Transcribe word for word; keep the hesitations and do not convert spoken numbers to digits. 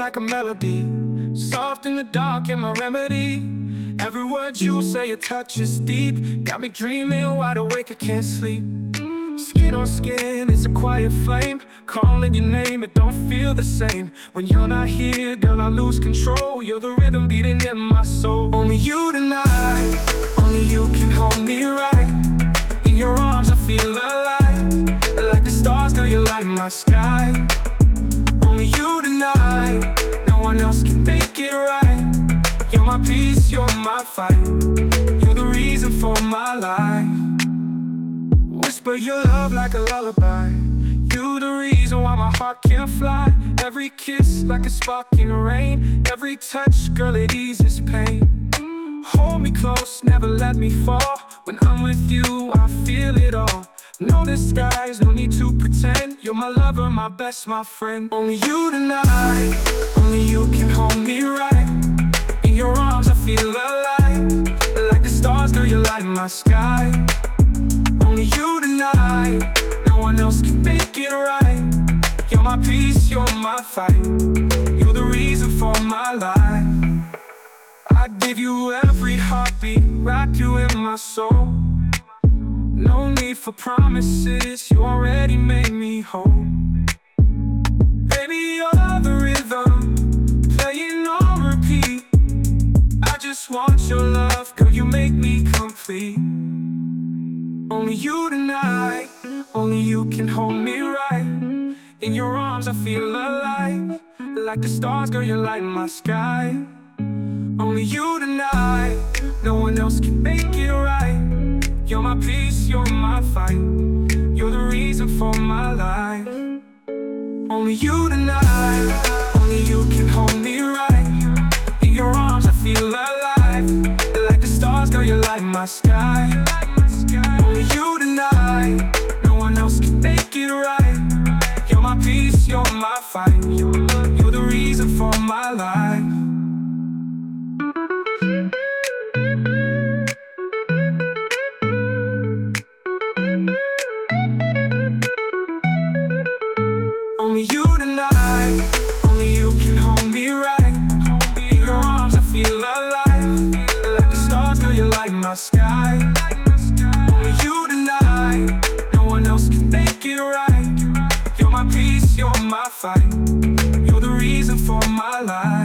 like a melody, soft in the dark and my remedy. Every word you say, your touch is deep, got me dreaming, wide awake, I can't sleep. Skin on skin, it's a quiet flame, calling your name, it don't feel the same. When you're not here, girl, I lose control. You're the rhythm beating in my soul. Only you tonight, only you can hold me right. In your arms I feel alive, like the stars, girl, you light my sky. Only you tonight, no one else can make it right. You're my peace, you're my fight, you're the reason for my life. Whisper your love like a lullaby, you the reason why my heart can't fly. Every kiss like a spark in rain, every touch, girl, it eases pain. Hold me close, never let me fall. When I'm with you, I feel it all. No disguise, no need to pretend. You're my lover, my best, my friend. Only you tonight, only you can hold me right. In your arms I feel alive, like the stars, girl, you light my sky. Only you tonight, no one else can make it right. You're my peace, you're my fight, you're the reason for my life. I give you every heartbeat, rock you in my soul. No need for promises, you already made me whole. Baby, you're the rhythm, playing on repeat. I just want your love, girl, you make me complete. Only you tonight, only you can hold me right. In your arms I feel alive, like the stars, girl, you light my sky. Only you tonight, no one else can make it right. You're my peace, you're my fight, you're the reason for my life. Only you tonight, only you can hold me right. In your arms I feel alive, like the stars, girl, you light my sky. Only you tonight, no one else can make it right. You're my peace, you're my fight, you're the reason for my life. Only you tonight, only you can hold me right. In your arms I feel alive, like the stars, girl, you light my sky. Only you tonight, no one else can make it right. You're my peace, you're my fight, you're the reason for my life.